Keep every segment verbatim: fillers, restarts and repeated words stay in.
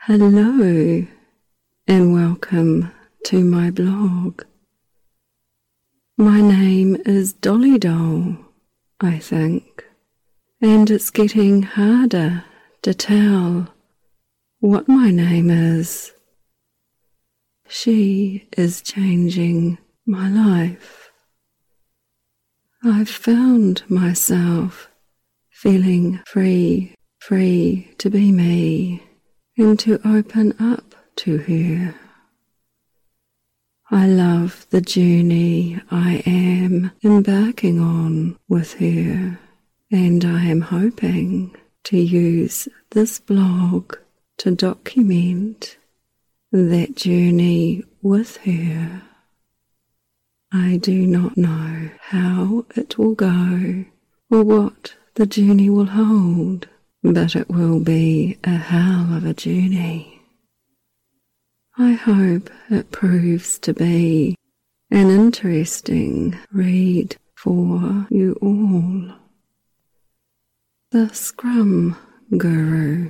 Hello and welcome to my blog. My name is Dolly Doll, I think, and it's getting harder to tell what my name is. She is changing my life. I've found myself feeling free, free to be me and to open up to her. I love the journey I am embarking on with her, and I am hoping to use this blog to document that journey with her. I do not know how it will go or what the journey will hold, but it will be a hell of a journey. I hope it proves to be an interesting read for you all. The Scrum Guru.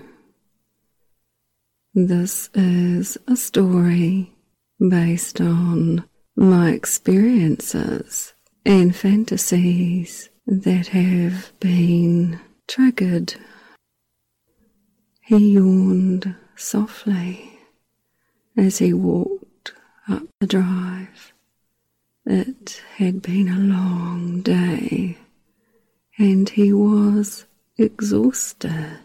This is a story based on my experiences and fantasies that have been triggered. He yawned softly as he walked up the drive. It had been a long day, and he was exhausted.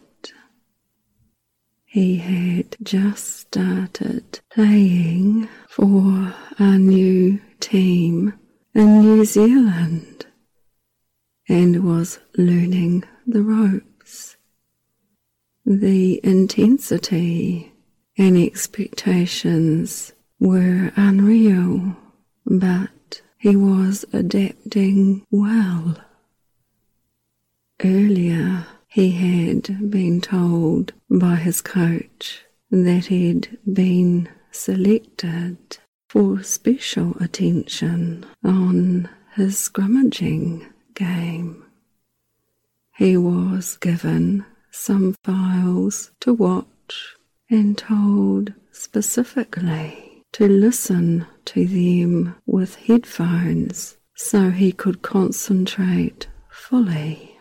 He had just started playing for a new team in New Zealand and was learning the ropes. The intensity and expectations were unreal, but he was adapting well. Earlier, he had been told by his coach that he'd been selected for special attention on his scrummaging game. He was given some files to watch and told specifically to listen to them with headphones so he could concentrate fully.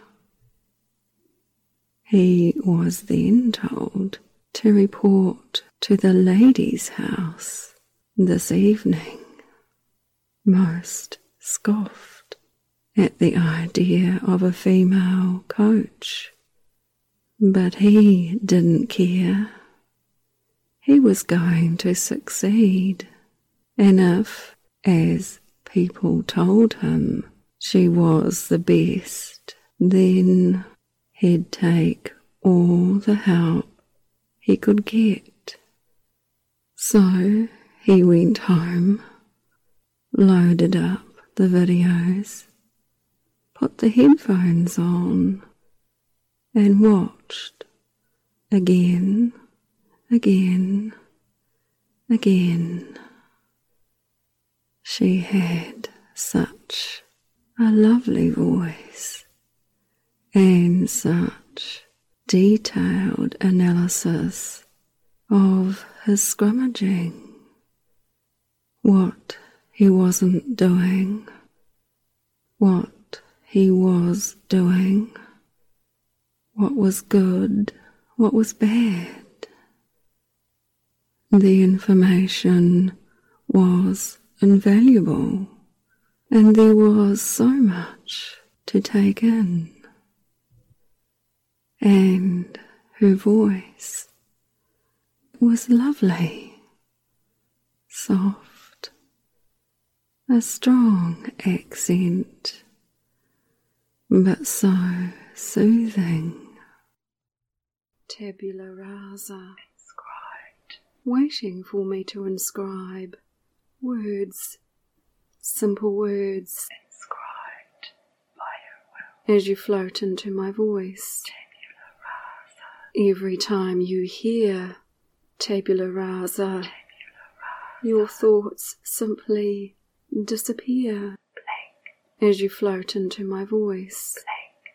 He was then told to report to the ladies' house this evening. Most scoffed at the idea of a female coach, but he didn't care. He was going to succeed, and if, as people told him, she was the best, then he'd take all the help he could get. So he went home, loaded up the videos, put the headphones on, and watched again, again, again. She had such a lovely voice and such detailed analysis of his scrummaging, what he wasn't doing, what he was doing, what was good, what was bad. The information was invaluable, and there was so much to take in. And her voice was lovely, soft, a strong accent, but so soothing. Tabula rasa. Inscribed. Waiting for me to inscribe words, simple words, inscribed by her will, as you float into my voice. Tabula rasa. Every time you hear tabula rasa, tabula rasa, your thoughts simply disappear. Blank. As you float into my voice.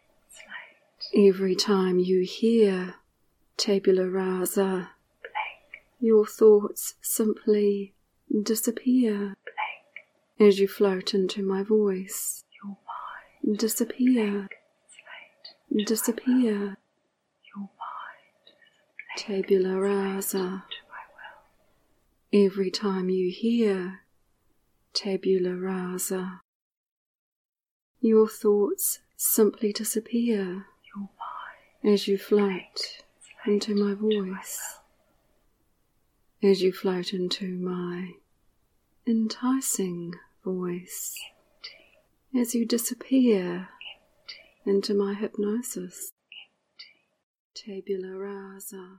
Blank slate. Every time you hear tabula rasa, blank Your thoughts simply disappear as you float into my voice. Your mind Disappear. slate Disappear. Your mind is a Tabula rasa. to my will. Every time you hear tabula rasa, your thoughts simply disappear Your mind as you float into my voice, as you float into my enticing voice, empty, as you disappear empty, into my hypnosis. empty. Tabula rasa.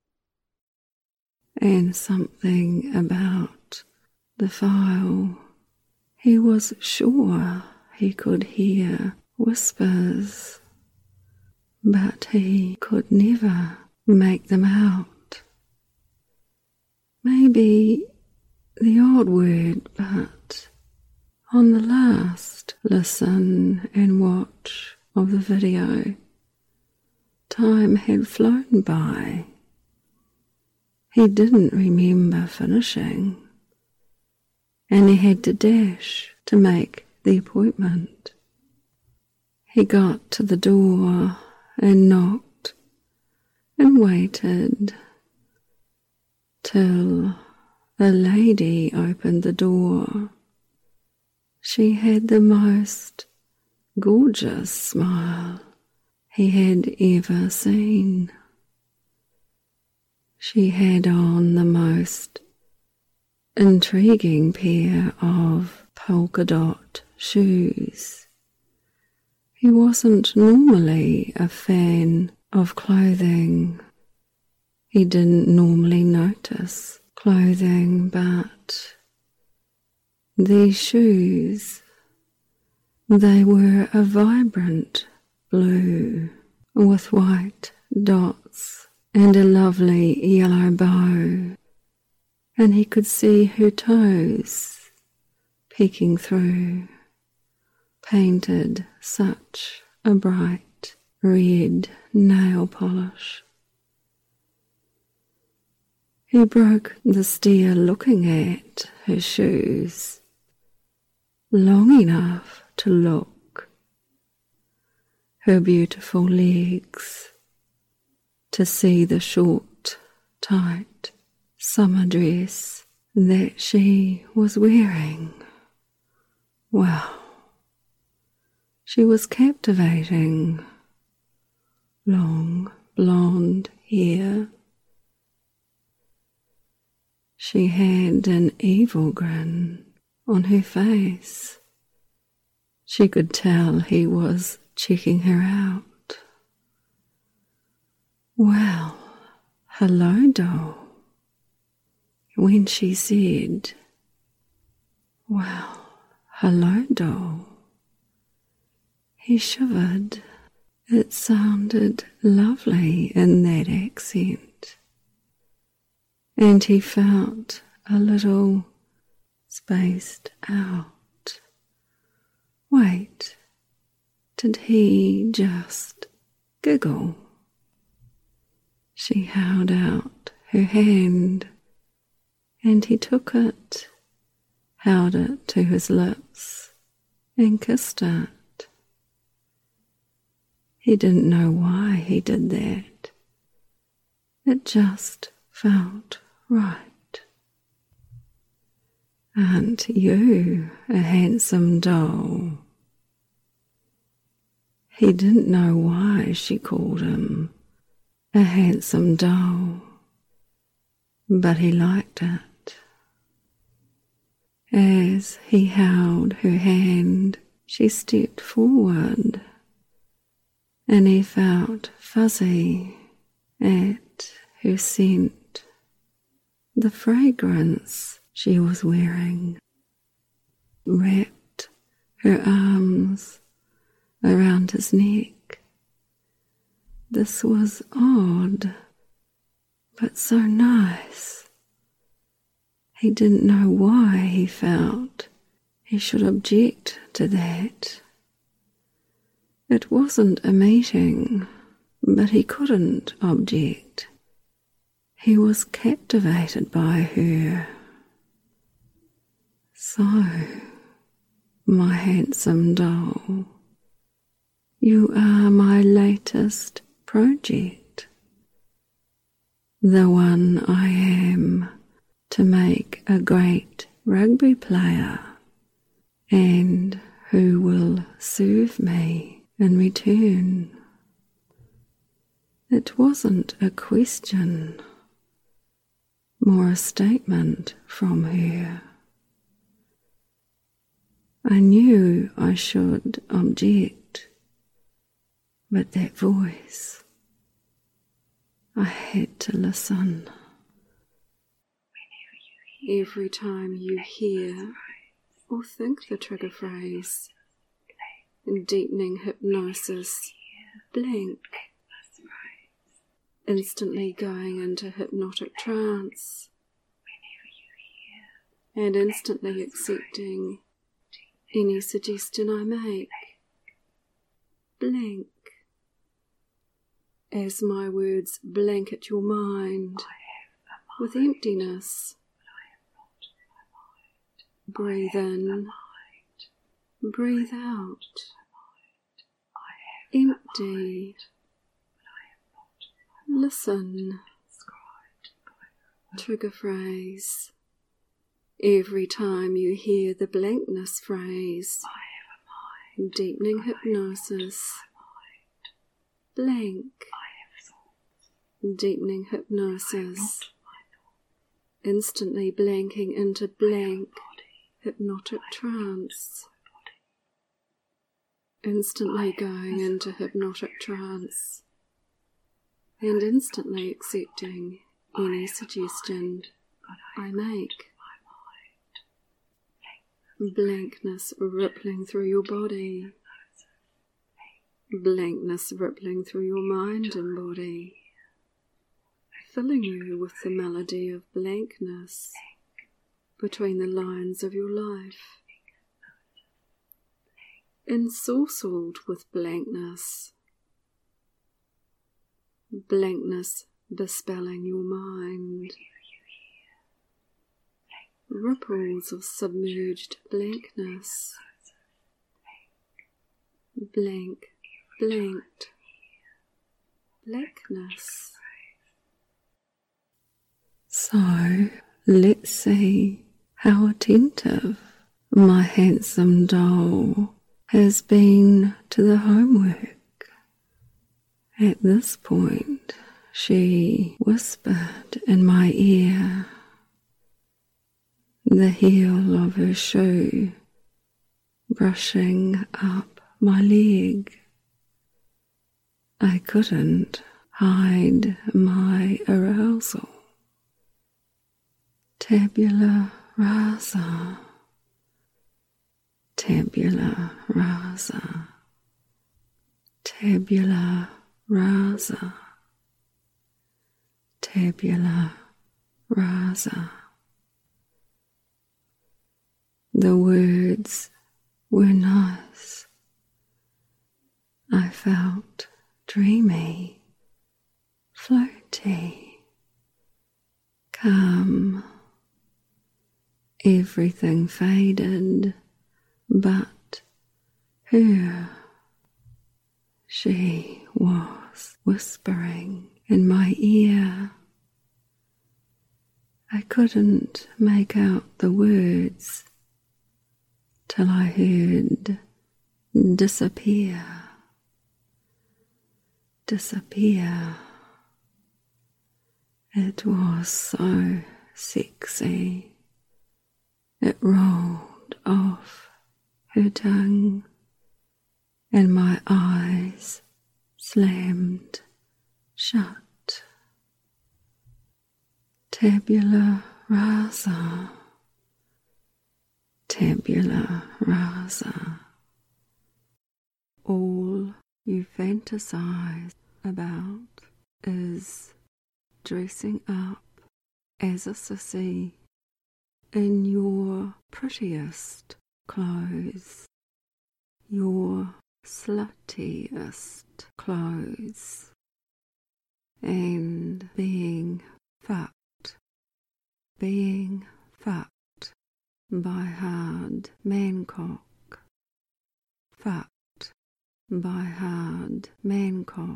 And something about the file. He was sure he could hear whispers, but he could never make them out. Maybe the odd word, but on the last listen and watch of the video, time had flown by. He didn't remember finishing, and he had to dash to make the appointment. He got to the door and knocked and waited till a lady opened the door. She had the most gorgeous smile he had ever seen. She had on the most intriguing pair of polka dot shoes. He wasn't normally a fan of clothing. He didn't normally notice clothing, but these shoes, they were a vibrant blue with white dots and a lovely yellow bow, and he could see her toes peeking through, painted such a bright red nail polish. He broke the stare looking at her shoes long enough to look, her beautiful legs, to see the short, tight summer dress that she was wearing. Wow, she was captivating. Long blonde hair. She had an evil grin on her face. She could tell he was checking her out. Well, hello, doll. When she said, well, hello, doll, he shivered. It sounded lovely in that accent, and he felt a little spaced out. Wait, did he just giggle? She held out her hand, and he took it, held it to his lips, and kissed it. He didn't know why he did that. It just felt right. Aren't you a handsome doll? He didn't know why she called him a handsome doll, but he liked it. As he held her hand, she stepped forward, and he felt fuzzy at her scent, the fragrance she was wearing, wrapped her arms around his neck. This was odd, but so nice. He didn't know why he felt he should object to that. It wasn't a meeting, but he couldn't object. he was captivated by her. So, my handsome doll, you are my latest project, the one I am to make a great rugby player, and who will serve me in return. It wasn't a question, more a statement from her. I knew I should object, but that voice, I had to listen. Every time you hear or think the trigger phrase, in deepening hypnosis, blank, instantly going into hypnotic trance, and instantly accepting any suggestion I make, blank, as my words blanket your mind with emptiness. Breathe in, breathe out, empty. Listen. Trigger phrase. Every time you hear the blankness phrase, deepening hypnosis, blank, deepening hypnosis, instantly blanking into blank, hypnotic trance, instantly going into hypnotic trance, and instantly accepting any suggestion I make. Blankness rippling through your body, blankness rippling through your mind and body, filling you with the melody of blankness between the lines of your life, ensorcelled with blankness, blankness bespelling your mind. Ripples of submerged blankness, blank, blanked, blackness. So, let's see how attentive my handsome doll has been to the homework. At this point, she whispered in my ear, the heel of her shoe brushing up my leg. I couldn't hide my arousal. Tabula rasa, tabula rasa, tabula rasa, tabula rasa. The words were nice. I felt dreamy, floaty, calm. Everything faded, but her. She was whispering in my ear. I couldn't make out the words till I heard disappear, disappear. It was so sexy. It rolled off her tongue, and my eyes slammed shut. Tabula rasa, tabula rasa. All you fantasize about is dressing up as a sissy in your prettiest clothes, your sluttiest clothes, and being fucked, being fucked by hard mancock, fucked by hard mancock.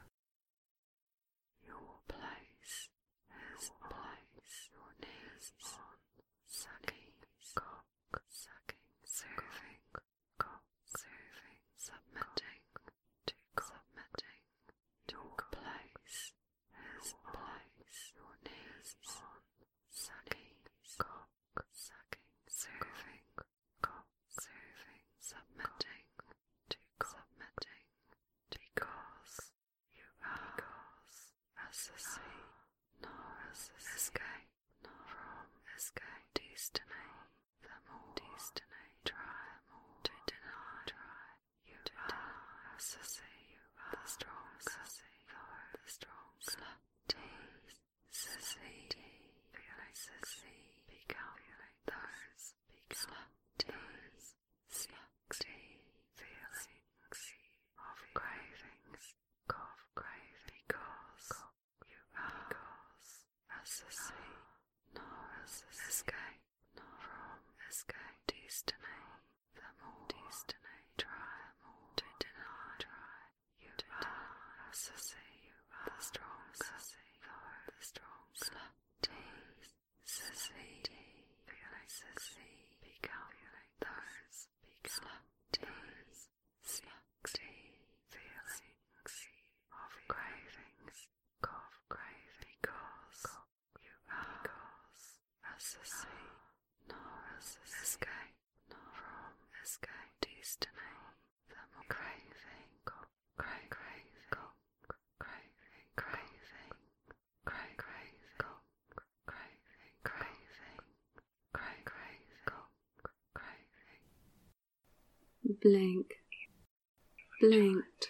Your place is place, your knees on, sucking, cock, sucking, serving, cock, serving, submitting, to submitting, your place is place, your knees on, sucking, cock, sucking, serving, cock, serving, submitting, to submitting, because you are, because assassin, no escape, no from escape, destiny, the more destiny, try more to deny, try, you to are assassin, you are the strong assassin, the strong slut, tease, sissy, feeling sissy, become feeling those, become tease, slut, feelings of cravings, of craving, because you are, because assassin, no escape, no from escape, destiny, the more destiny, try more to deny, try, you are assassin, you are the strong assassin, the strong slut, tease, sissy, feeling sissy, become feeling those, slut, tease, slut, feelings of cravings, of craving, because you are, because assassin, no escape, no from escape, destiny, the more craving, craving, craving, craving, craving, craving, craving, craving, blank, blanked,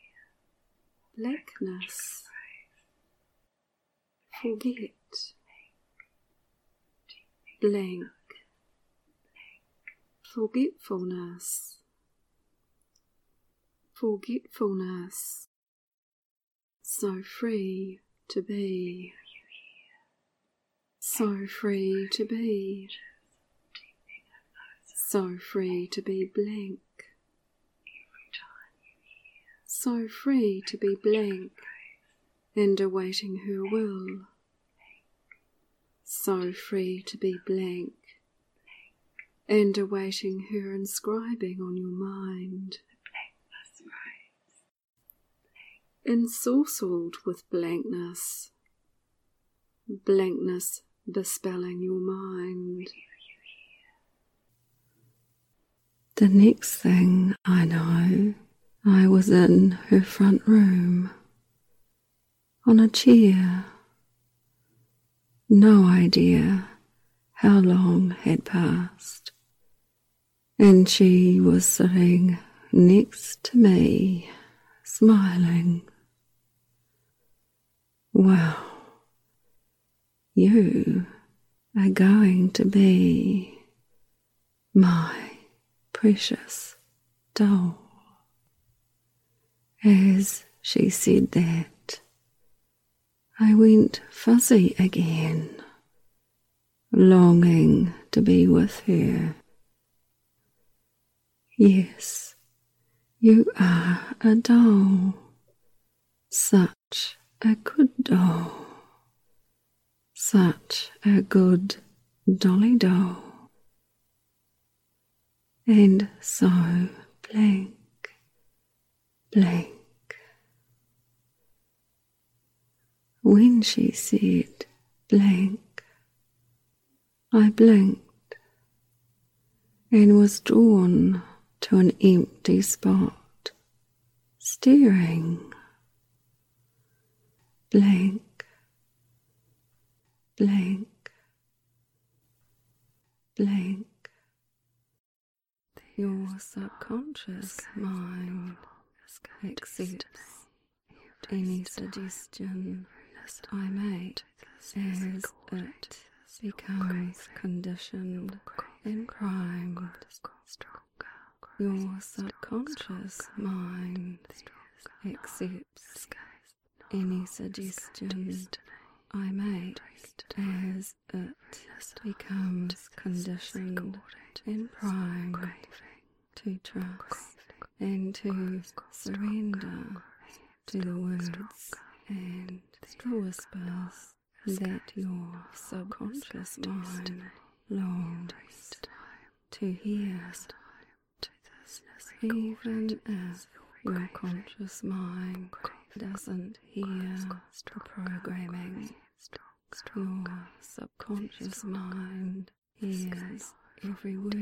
blackness, forget, blank, forgetfulness, forgetfulness, so free to be, so free to be, so free to be blank, so free to be blank and awaiting her will, so free to be blank and awaiting her inscribing on your mind, ensorcelled with blankness, blankness bespelling your mind. The next thing I know, I was in her front room, on a chair. No idea how long had passed, and she was sitting next to me, smiling. Well, you are going to be my precious doll. As she said that, I went fuzzy again, longing to be with her. Yes, you are a doll, such a good doll, such a good dolly doll, and so blank, blank. When she said blank, I blinked and was drawn to an empty spot, staring. Blank, blank, blank. Your subconscious mind accepts any suggestion I make as it becomes conditioned and primed. Your subconscious mind accepts any suggestion I make as it becomes conditioned and primed to trust and to surrender to the words and the whispers that your subconscious mind longs to hear, even if your conscious mind doesn't hear the programming. Your subconscious mind hears every word.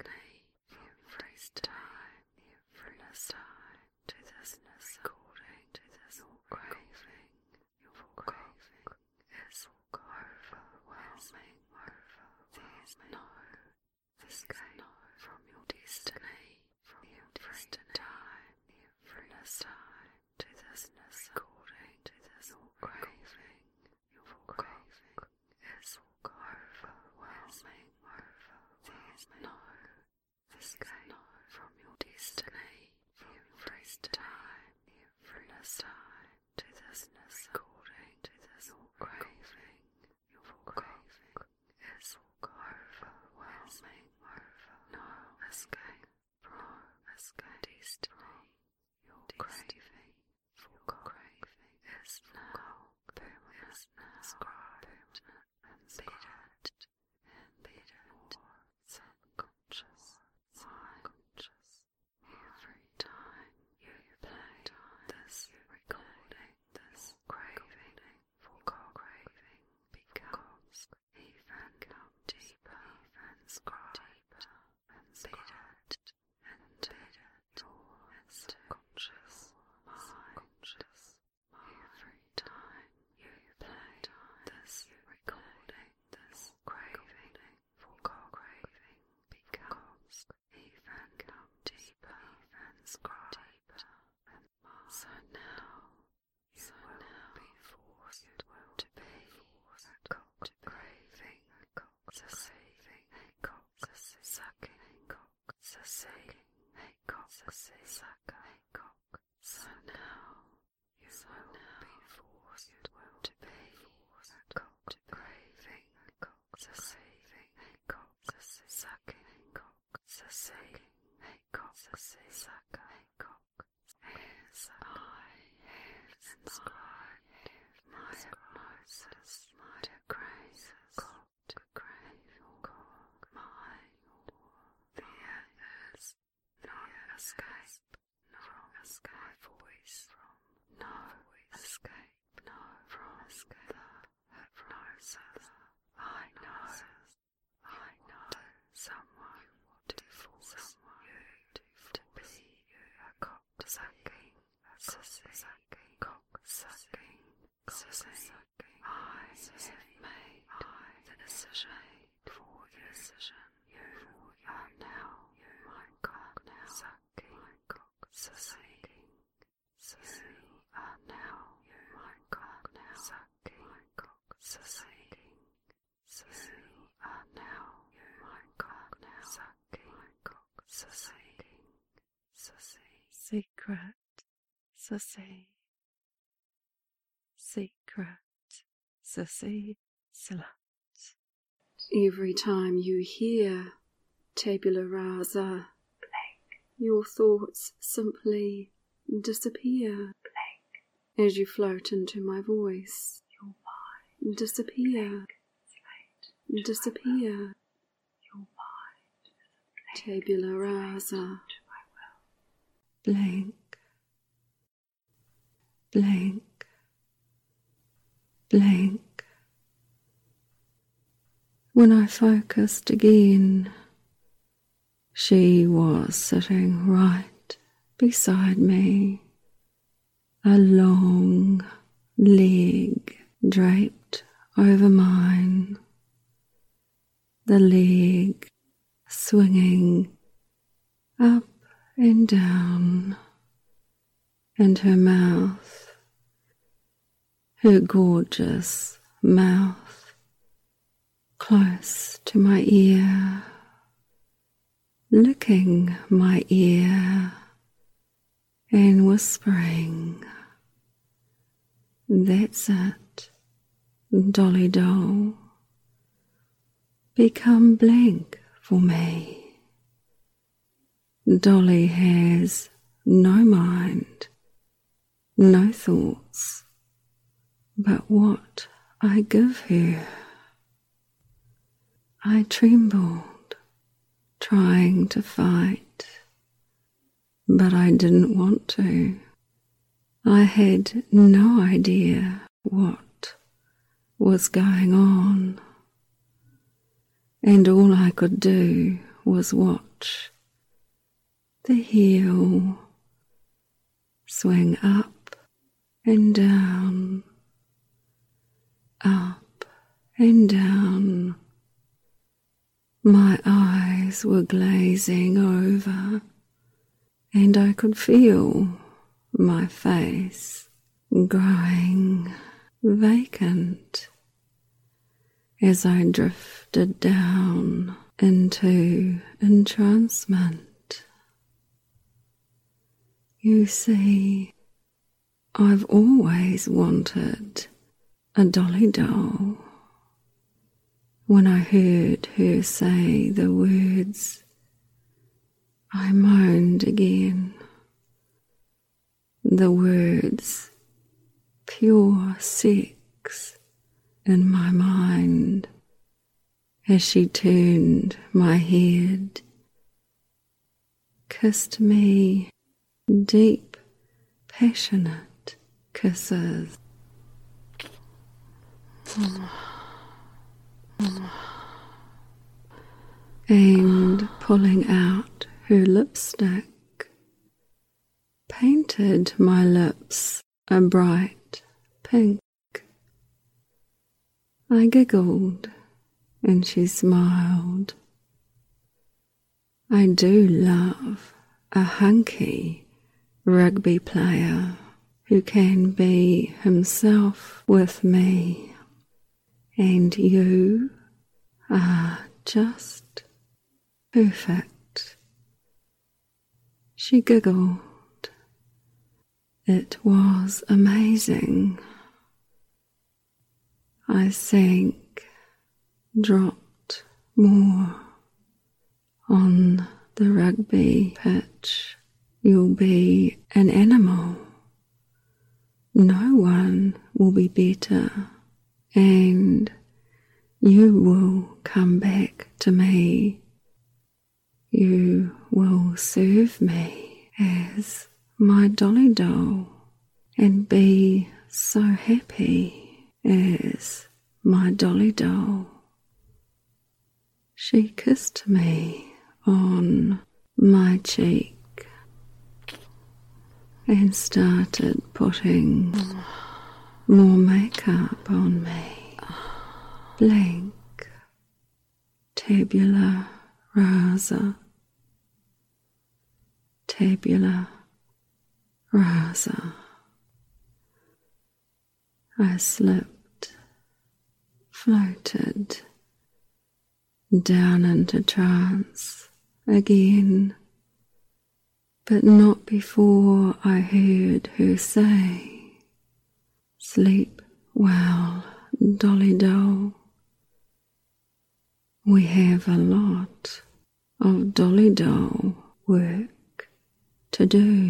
Every time, every time, to this according to this craving, your craving is overwhelming. There's no escape from your destiny, from your destiny. Time, every time, to this according to this craving, your craving is overwhelming. There's no escape from your destiny, every time, every time, to this according to this craving, your craving is overwhelming. No escape, no escape, destiny, your craving, your craving is now permanent, inscribed, embedded, embedded, subconscious, subconscious. Every time you play this recording, this craving for craving becomes even deeper, even inscribed, embedded, embedded, your subconscious mind. Every time you play this recording, this craving for craving becomes even deeper, even inscribed. So now you will be forced to be to craving, succeeding, sucking, succeeding, sucking. So now you will be forced to be to craving, succeeding, sucking, succeeding, sucking. As I have inscribed my hypnosis to crave, to crave, my there is no escape, no escape voice, no escape, no from escape. The hypnosis, I know, I know someone to force you to be a cock sucking, sucking, cock sucking, sucking. I have made the decision for you. You are now my cock now sucking, cock sucking. You are now my cock now sucking, cock sucking. You are now my cock now sucking, cock sucking. Secret, Sissy. Secret, Sissy Slut. Every time you hear tabula rasa, your thoughts simply disappear as you float into my voice. Disappear, disappear. Tabula rasa. Blank, blank, blank. When I focused again, she was sitting right beside me, a long leg draped over mine, the leg swinging up and down, and her mouth, her gorgeous mouth, close to my ear, licking my ear and whispering, "That's it, dolly doll, become blank for me. Dolly has no mind, no thoughts, but what I give her. I trembled, trying to fight, but I didn't want to. I had no idea what was going on, and all I could do was watch the heel swing up and down, up and down. My eyes were glazing over, and I could feel my face growing vacant as I drifted down into entrancement. You see, I've always wanted a dolly doll. When I heard her say the words, I moaned again. The words, pure sex, in my mind as she turned my head, kissed me deep, passionate kisses. And pulling out her lipstick, painted my lips a bright pink. I giggled and she smiled. I do love a hunky rugby player who can be himself with me, and you are just perfect. She giggled. It was amazing. I sank, dropped more on the rugby pitch. You'll be an animal. No one will be better, and you will come back to me. You will serve me as my dolly doll and be so happy as my dolly doll. She kissed me on my cheek and started putting more makeup on me. Blank, tabula rasa, tabula rasa. I slipped, floated down into trance again, but not before I heard her say, "Sleep well, dolly doll. We have a lot of dolly doll work to do."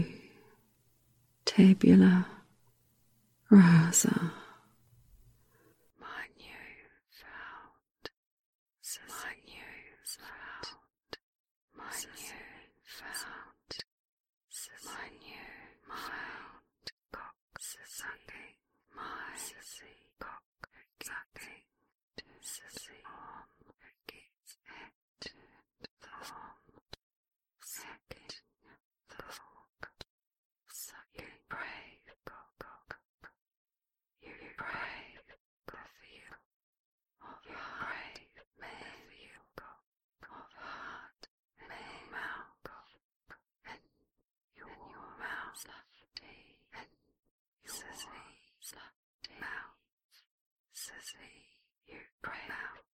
Tabula rasa. My new found, my new found, my new found, my new found cock sucking, my sissy cock sucking, sissy on gets at the thorn, sucking the fork, sucking brave cock, cock. You brave the feel of brave man feel of heart and mouth and your mouth slutty and sissy slutty mouth sissy you brave mouth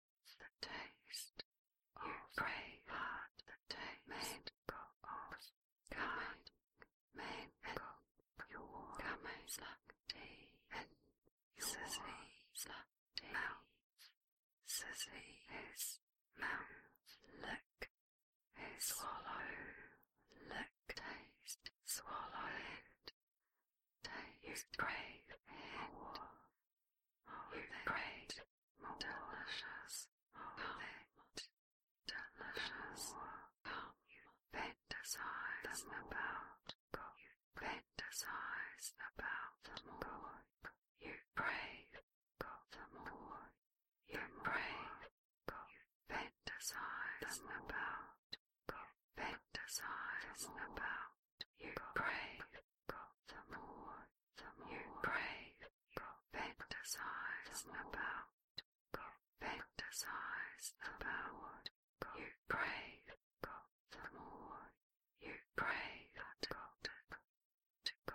sissy, his mouth, lick, his swallow, lick, taste, swallow, and taste, you crave more, oh, you crave more, delicious, oh, that delicious, come, you fantasize about, go, you fantasize about the more, you crave, go, the more, you crave, go, you fantasize about, go, fantasize about, you crave, go, the more, the more, you crave, go, fantasize about, go, fantasize about, go, you crave, go, the more, you crave, to go, to go, to go,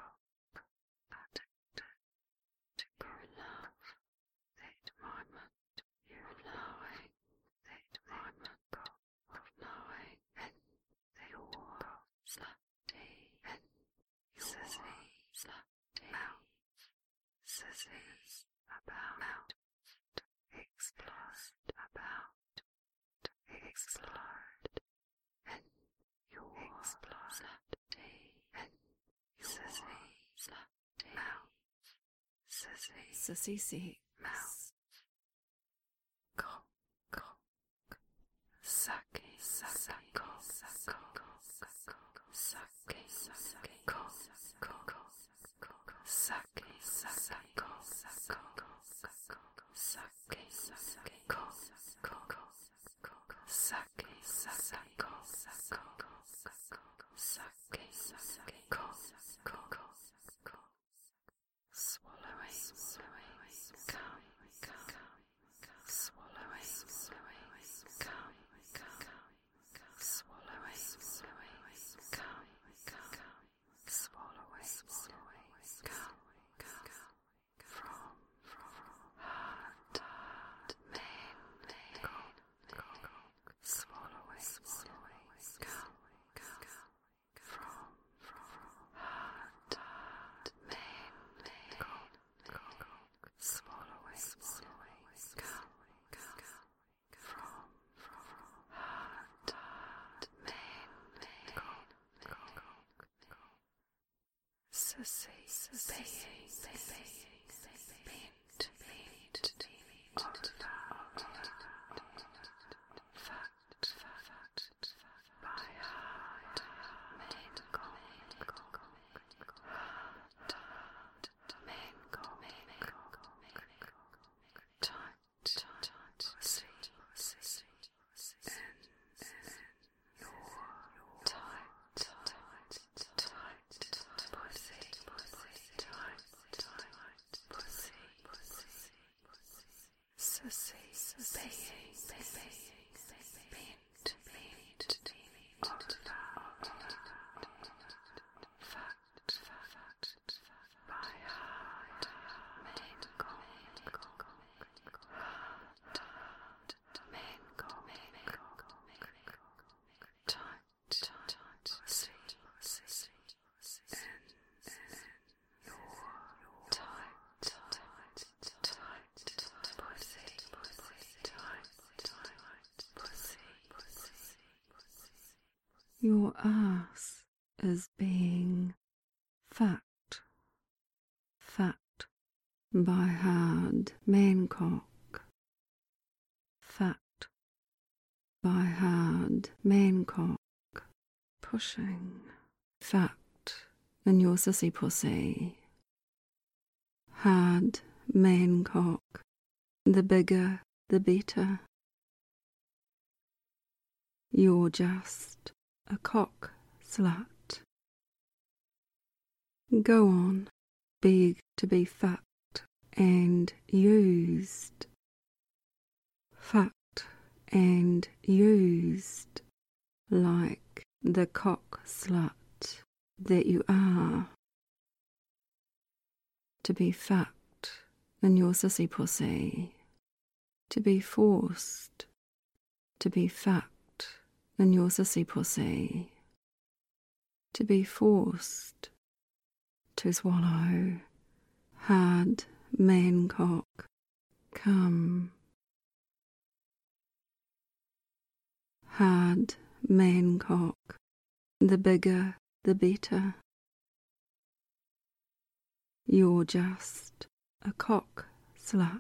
to go, love, that moment, you knowing, that moment, go, of knowing, and your slutty, and sissy, slutty, mouth, sissy's about, mouth, to explode, about, to explode, and your slutty, and your sissy, slutty, mouth, sissy, sissy, sissy, mouth, cock, cock, sucky, sucky, cock, cock, sucky, sucky, cock, cock, sucky, sucky, cock, sucky, sucky, cock, sucky, sucky, cock, sucky, sucky, cock, swallowing, swallowing, come, come, swallowing, swallowing, come, come, swallowing, swallowing, come, come, swallowing, swallowing, come, come, from, from, heart, heart, man, man, swallowing, swallowing, come, come, from, from, heart, heart, man, man, swallowing, swallowing, come, come, from, from, heart, heart, man, man, sissy, being, being, bent, bent, over, fucked, fucked, by heart, man, go, heart, heart, man, go, tight, tight, pussy, pussy, in, in, your, tight, tight, tight, pussy, pussy, tight, tight, pussy, pussy, sissy, being, being, bent, bent, over, fucked, fucked, by heart, man, go, heart, heart, man, go, tight, tight, pussy, pussy, in, in, your, tight, tight, tight, pussy, pussy, tight, tight, pussy, pussy. Your ass is being fucked, fucked by hard mancock, fucked by hard mancock, pushing, fucked in your sissy pussy, hard mancock, the bigger the better. You're just a cock slut. Go on, beg to be fucked and used. Fucked and used like the cock slut that you are. To be fucked in your sissy pussy. To be forced to be fucked in your sissy pussy. To be forced to swallow hard mancock cum hard man cock, the bigger the better. You're just a cock slut.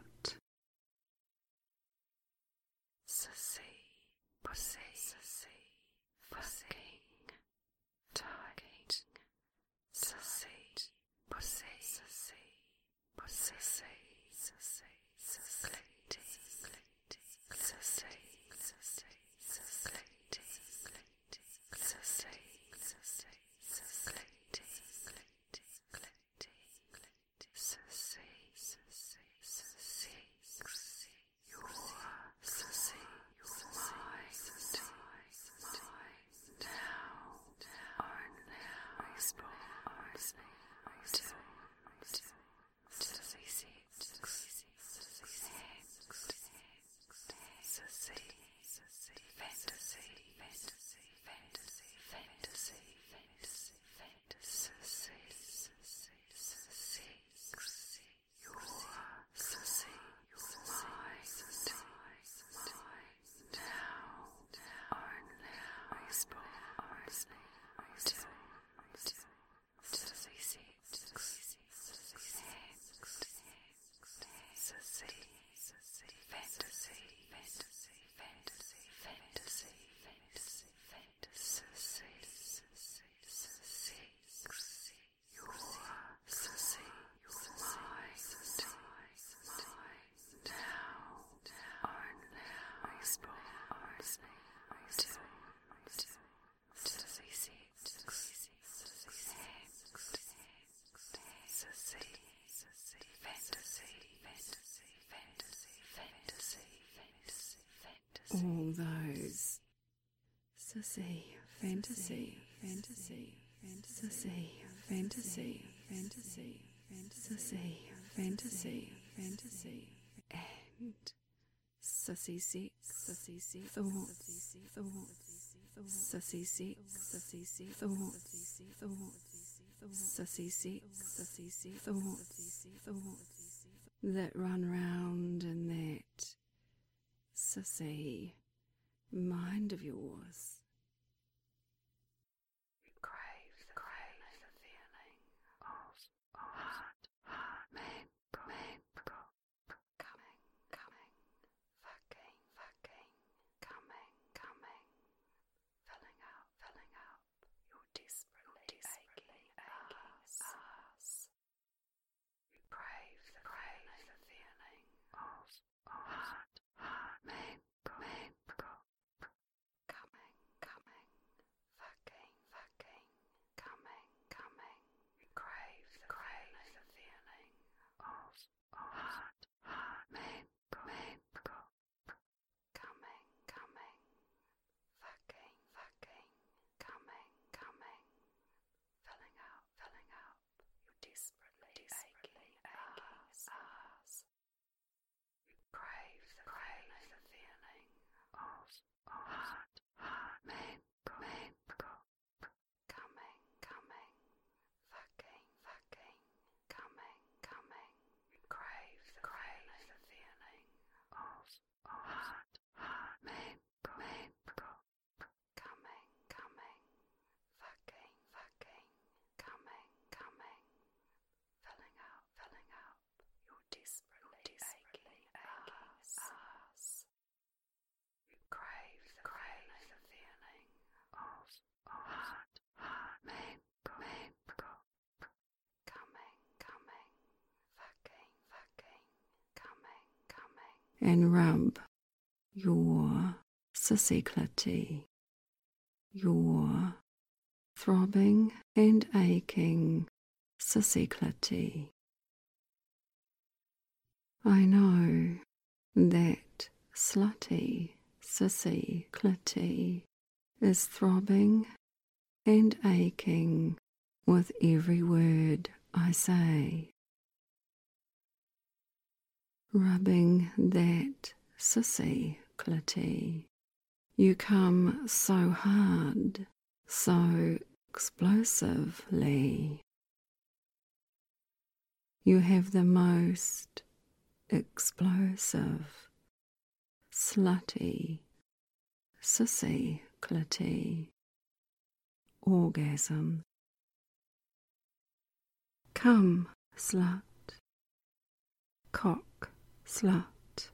Sissy, pussy, sissy, fucking, tight, sissy, pussy, sissy, pussy, sissy, sissy, clitty, clitty, sissy, sissy, sissy, clitty, clitty, sissy, sissy, sissy, clitty, clitty, clitty, clitty, sissy, sissy, sissy, sissy, you're sissy, you're mine, mine, now, only, I spoke, I speak, I do, do, sissy, sissy, sissy, sissy, fantasy, fantasy, fantasy, fantasy, fantasy, fantasy, sissy, sissy, sissy, sissy, you're sissy, you're mine, mine, now, only, I spoke, I speak, I do, do, sissy, sissy, sissy, sissy, fantasy, fantasy, fantasy, fantasy, fantasy, fantasy, sissy, sissy, sissy, sissy, you're sissy, you're mine, mine, now, only, I spoke, I speak, I do, do, sissy, sissy, sissy, sissy, fantasy, fantasy, fantasy, fantasy, fantasy, fantasy. All those sissy, fantasy, fantasy, sissy, fantasy, fantasy, sissy, fantasy, fantasy, and sissy sex, sissy sex, thoughts, thoughts, sissy sex, sissy sex, thoughts, thoughts, sissy sex, sissy sex, thoughts, thoughts that run round in that sissy mind of yours. Crave the crave the feeling of heart, heart, man, man, coming, coming, fucking, fucking, coming, coming, filling up, filling up your desperately, desperately aching ass. Crave the crave the feeling of heart, heart, man, man, coming, coming, fucking, fucking, coming, coming. Crave the crave the feeling of heart, heart, man, man, coming, coming, fucking, fucking, coming, coming, filling up, filling up your desperately, desperately aching ass. Crave the crave the feeling of heart, heart, man, man, coming, coming, fucking, fucking, coming, coming. Crave the crave the feeling of heart, heart, man, man, coming, coming, fucking, fucking, coming, coming, filling up, filling up your desperately, desperately aching ass. Crave the crave the feeling of heart, heart, man, man, coming, coming, fucking, fucking, coming, coming, and rub your sissy clitty, your throbbing and aching sissy clitty. I know that slutty sissy clitty is throbbing and aching with every word I say. Rubbing that sissy clitty, you come so hard, so explosively. You have the most explosive, slutty, sissy clitty, orgasm. Come, slut, cock, slut,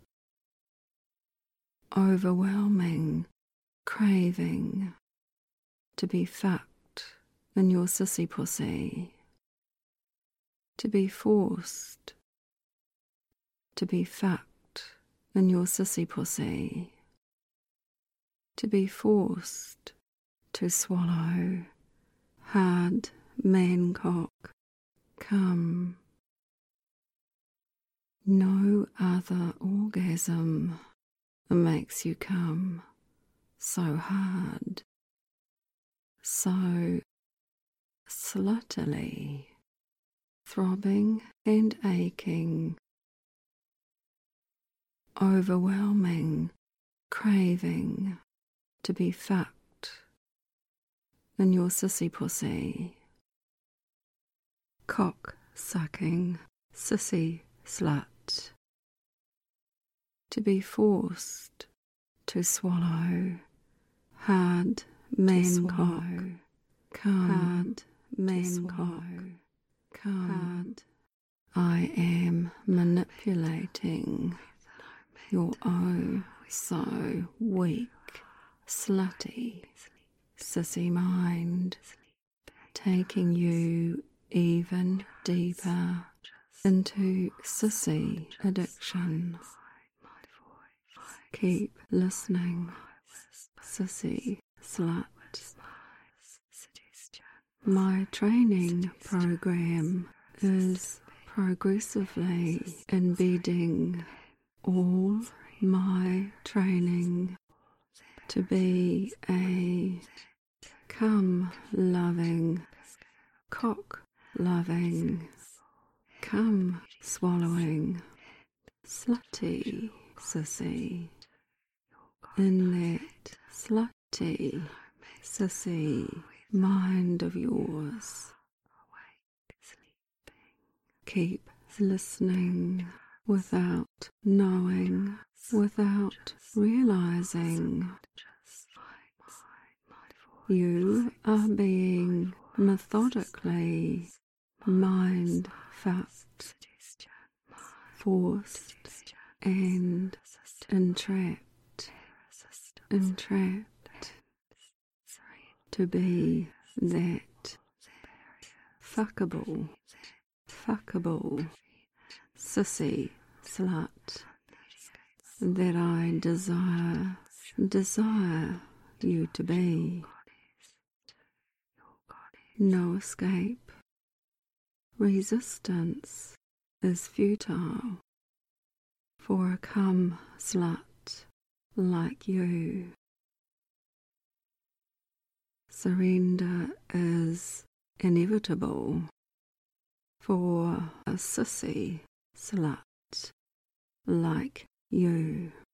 overwhelming craving to be fucked in your sissy pussy, to be forced to be fucked in your sissy pussy, to be forced to swallow hard man cock come. No other orgasm makes you come so hard, so sluttily, throbbing and aching, overwhelming craving to be fucked in your sissy pussy, cock sucking sissy slut, to be forced to swallow hard man cock, come, hard man cock, come. Hard. I am manipulating your oh so weak, slutty, sissy mind, taking you even deeper into sissy addiction. Keep listening, sissy slut. My training program is progressively embedding all my training to be a cum-loving, cock-loving, cum-swallowing, slutty sissy. In that slutty sissy mind of yours, keep listening without knowing, without realizing. You are being methodically mind fucked, forced and entrapped, entrapped to be that fuckable, fuckable sissy slut that I desire, desire you to be. No escape. Resistance is futile for a cum slut like you. Surrender is inevitable for a sissy slut like you.